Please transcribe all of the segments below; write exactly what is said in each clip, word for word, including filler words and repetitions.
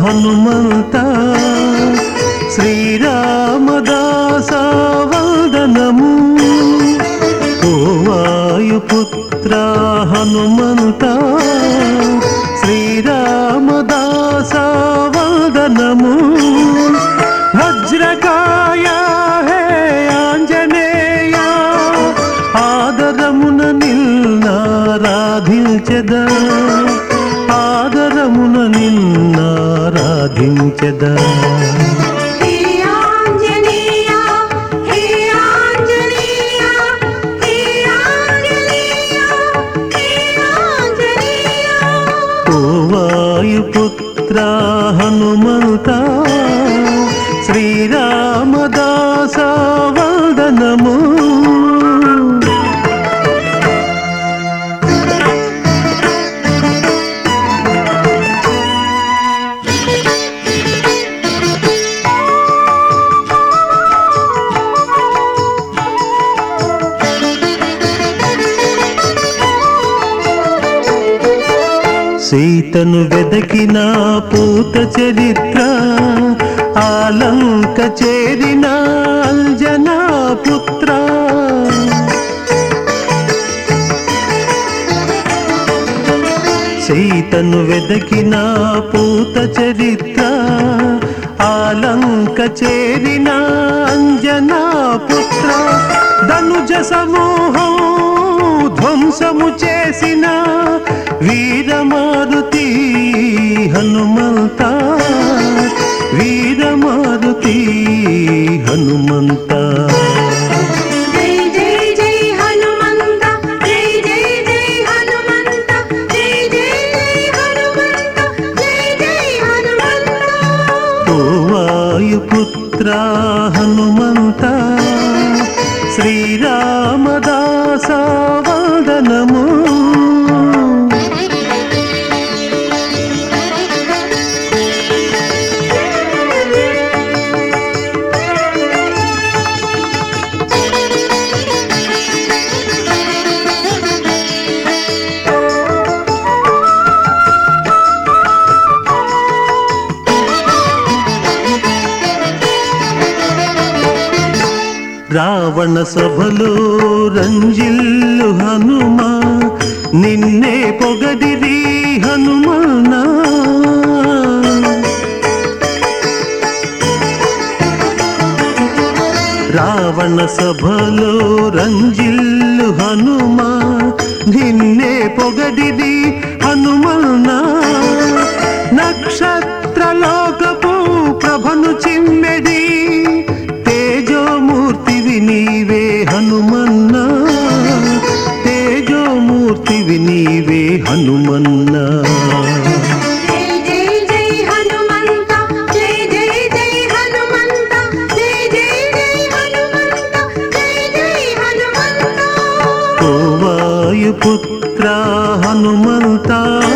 హనుమంత శ్రీరామదాస వందనము ఓ వాయుపుత్ర హనుమంత శ్రీరామదాస వందనము వజ్రకాయ హే ఆంజనేయ ఆదరమున నిన్నారాధించెద ఆదరమున నిన్నారాధించెద వాయుపుత్ర హనుమంత శ్రీరామదాస వందనము సీతను వెదకిన పూత చరిత్ర ఆలంక చేరిన అంజనా పుత్ర సీతను వెదకిన పూత చరిత్ర ఆలంక చేరిన అంజనా పుత్ర ధనుజ సమూహం ధ్వంసము చేసిన వీరమారుతి హనుమంత వీరమారుతి హనుమంత ఓ వాయుపుత్ర హనుమంత శ్రీరామదాస వందనము రావణ సభలో రంజిల్లు హనుమ నిన్నే పొగడిరి హనుమనా రావణ సభలో రంజిల్లు హనుమ నిన్నే పొగడిరి హనుమనా నక్షత్రలోకపు ప్రభను చిమ్మెడి తేజోమూర్తివి నీవే హనుమన్నా తేజోమూర్తివి నీవే హనుమన్నా ఓ వాయుపుత్ర హనుమంత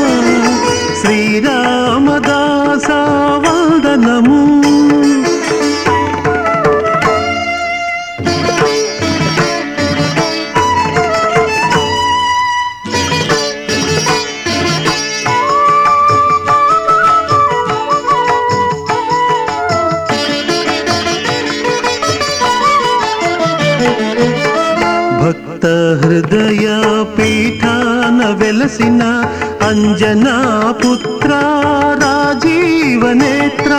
శ్రీరామదాస వందనము భక్త హృదయ పీఠాన వెలసిన అంజనా పుత్ర రాజీవ నేత్ర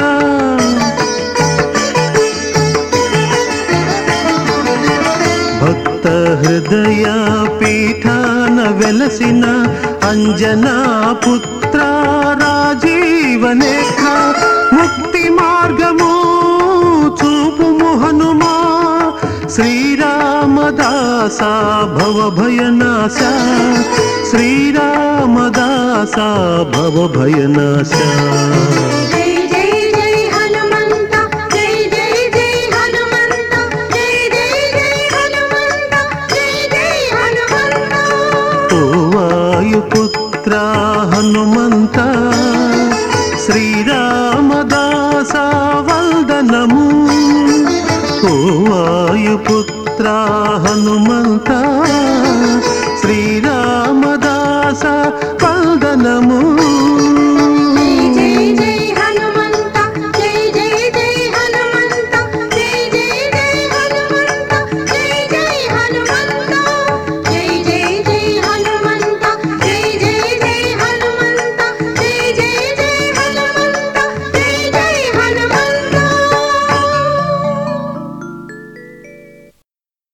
భక్త హృదయ పీఠాన వెలసిన అంజనా పుత్ర రాజీవ నేత్ర ముక్తి మార్గము చూపుము హనుమా శ్రీరామదాస భవభయనాశ శ్రీరామదాస భవభయనాశ ఓ వాయుపుత్ర హనుమంత శ్రీరామదాస వందనము ఓ వాయుపుత్ర హనుమంత శ్రీరామదాస